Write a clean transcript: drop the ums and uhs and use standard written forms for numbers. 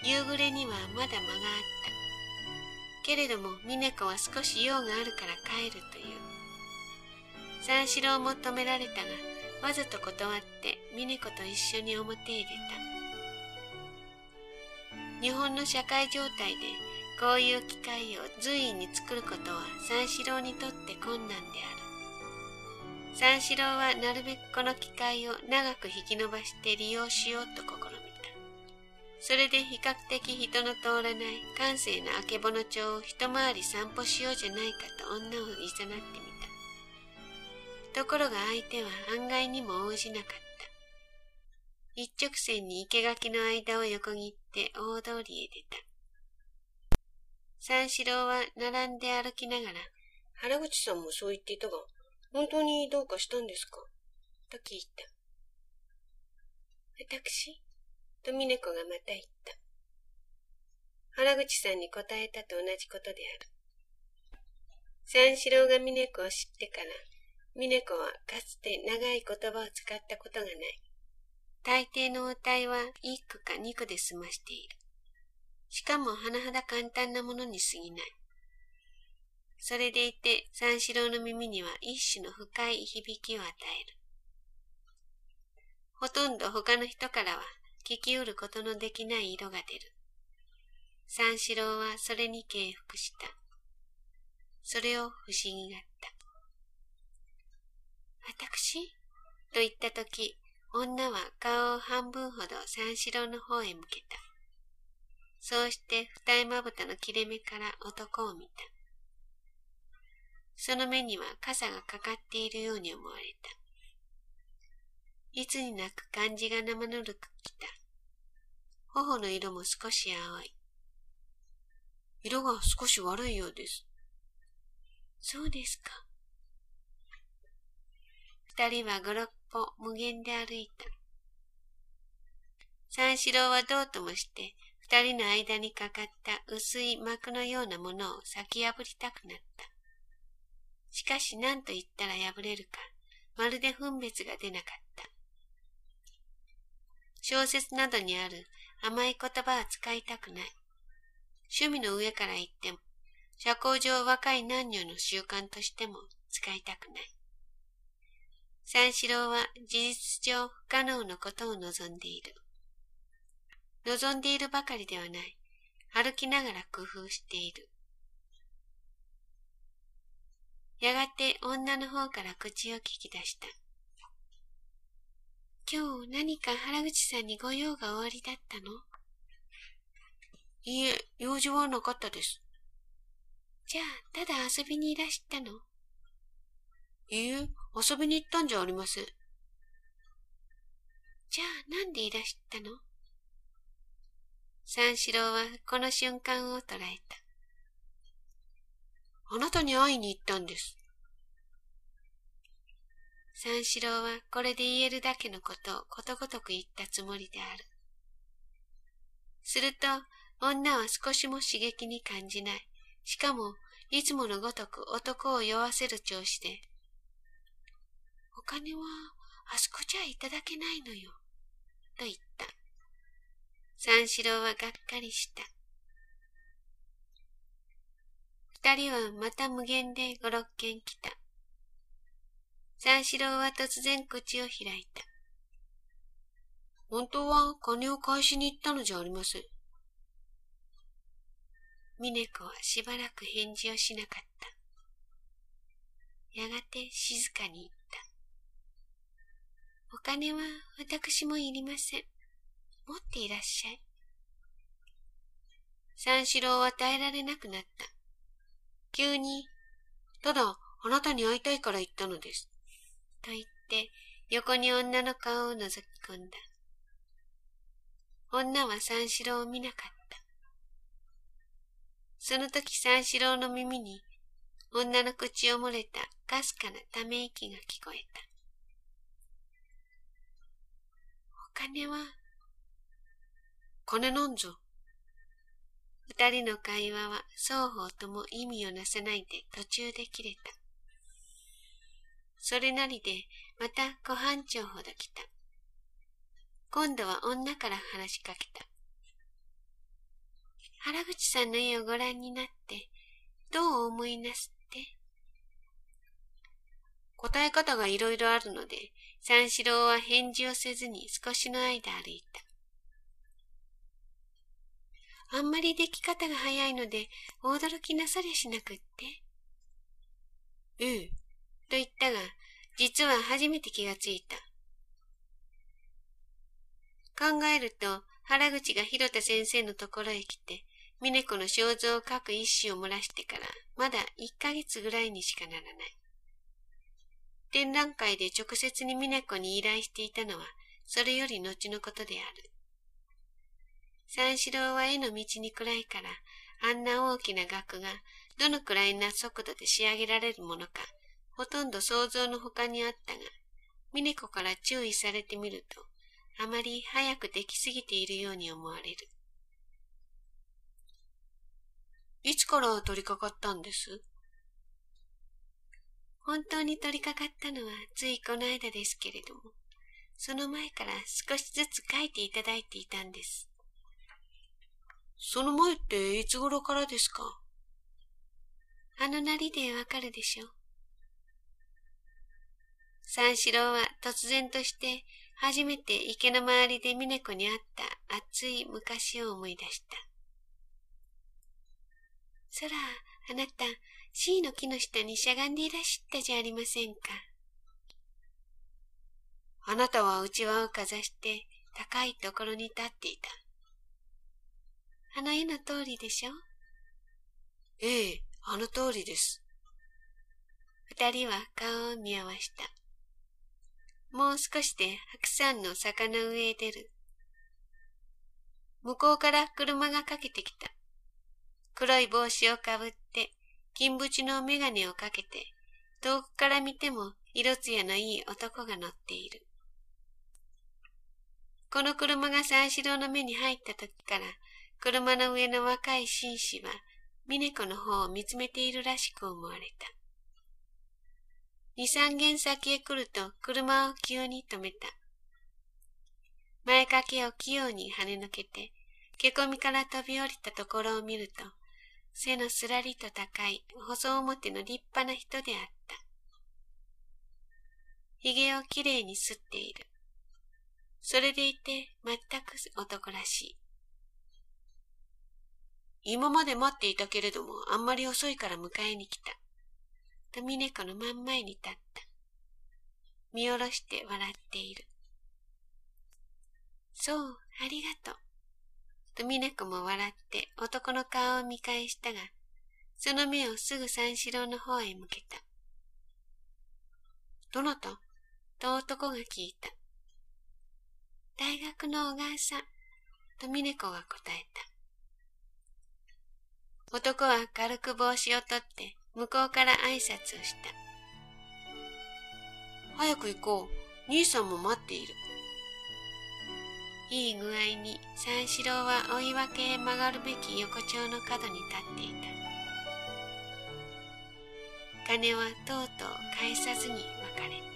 夕暮れにはまだ間があった。けれども峰子は少し用があるから帰るという。三四郎も止められたが、わざと断って峰子と一緒に表へ出た。日本の社会状態でこういう機会を随意に作ることは三四郎にとって困難である。三四郎はなるべくこの機会を長く引き延ばして利用しようと試みた。それで比較的人の通らない閑静なあけぼの町を一回り散歩しようじゃないかと女をいざなってみた。ところが相手は案外にも応じなかった。一直線に生垣の間を横切って大通りへ出た。三四郎は並んで歩きながら、 原口さんもそう言っていたが、本当にどうかしたんですかと聞いた。私と峰子がまた言った。原口さんに答えたと同じことである。三四郎が峰子を知ってから、峰子はかつて長い言葉を使ったことがない。大抵の応対は一句か二句で済ましている。しかも甚だ簡単なものに過ぎない。それでいて三四郎の耳には一種の深い響きを与える。ほとんど他の人からは聞きうることのできない色が出る。三四郎はそれに敬服した。それを不思議がった。私と言ったとき、女は顔を半分ほど三四郎の方へ向けた。そうして二重まぶたの切れ目から男を見た。その目には傘がかかっているように思われた。いつになく感じが生ぬるくきた。頬の色も少し青い。 色が少し悪いようです。 そうですか。二人は五六歩無限で歩いた。三四郎はどうともして二人の間にかかった薄い膜のようなものを裂き破りたくなった。しかし何と言ったら破れるか、まるで分別が出なかった。小説などにある甘い言葉は使いたくない。趣味の上から言っても、社交上若い男女の習慣としても使いたくない。三四郎は事実上不可能のことを望んでいる。望んでいるばかりではない。歩きながら工夫している。やがて女の方から口を聞き出した。今日何か原口さんにご用がおありだったの？ いいえ、用事はなかったです。 じゃあ、ただ遊びにいらしたの？ いいえ、遊びに行ったんじゃありません。 じゃあ、なんでいらしたの？三四郎はこの瞬間を捉えた。 あなたに会いに行ったんです。 三四郎はこれで言えるだけのことをことごとく言ったつもりである。すると女は少しも刺激に感じない。しかもいつものごとく男を酔わせる調子で、お金はあそこじゃいただけないのよ、と言った。三四郎はがっかりした。二人はまた無限で五六軒来た。三四郎は突然口を開いた。 本当は金を返しに行ったのじゃありません。 峰子はしばらく返事をしなかった。やがて静かに言った。お金は私もいりません。持っていらっしゃい。三四郎は耐えられなくなった。急に、 ただあなたに会いたいから言ったのです。 と言って横に女の顔を覗き込んだ。女は三四郎を見なかった。その時三四郎の耳に女の口を漏れたかすかなため息が聞こえた。お金は？ 金なんぞ。 二人の会話は双方とも意味をなさないで途中で切れた。それなりでまた小半丁ほど来た。今度は女から話しかけた。 原口さんの絵をご覧になって、どう思いなすって？答え方がいろいろあるので、三四郎は返事をせずに少しの間歩いた。あんまり出来方が早いので、驚きなさりゃしなくって。と言ったが、実は初めて気がついた。考えると、原口が広田先生のところへ来て、峰子の肖像を描く意思を漏らしてから、まだ1ヶ月ぐらいにしかならない。展覧会で直接に峰子に依頼していたのは、それより後のことである。三四郎は絵の道に暗いから、あんな大きな額がどのくらいな速度で仕上げられるものか、ほとんど想像の他にあったが、峰子から注意されてみると、あまり早くできすぎているように思われる。いつから取り掛かったんです？本当に取り掛かったのはついこの間ですけれども、その前から少しずつ描いていただいていたんです。その前っていつ頃からですか？あのなりでわかるでしょう。三四郎は突然として初めて池の周りで峰子に会った熱い昔を思い出した。そら、あなた、C の木の下にしゃがんでいらしたじゃありませんか。あなたはうちわをかざして高いところに立っていた。あの絵の通りでしょ？あの通りです。二人は顔を見合わした。もう少しで白山の坂の上へ出る。向こうから車がかけてきた。黒い帽子をかぶって、金縁の眼鏡をかけて、遠くから見ても色艶のいい男が乗っている。この車が三四郎の目に入った時から、車の上の若い紳士は、峰子の方を見つめているらしく思われた。二三軒先へ来ると車を急に止めた。前掛けを器用に跳ね抜けて、けこみから飛び降りたところを見ると、背のすらりと高い細表の立派な人であった。ひげをきれいにすっている。それでいて全く男らしい。今まで待っていたけれども、あんまり遅いから迎えに来た。と峰子の真ん前に立った。見下ろして笑っている。そう、ありがとう。と峰子も笑って男の顔を見返したが、その目をすぐ三四郎の方へ向けた。どなた？と男が聞いた。大学の小川さん。と峰子が答えた。男は軽く帽子を取って向こうから挨拶をした。早く行こう。兄さんも待っている。いい具合に三四郎は追い分けへ曲がるべき横丁の角に立っていた。金はとうとう返さずに別れた。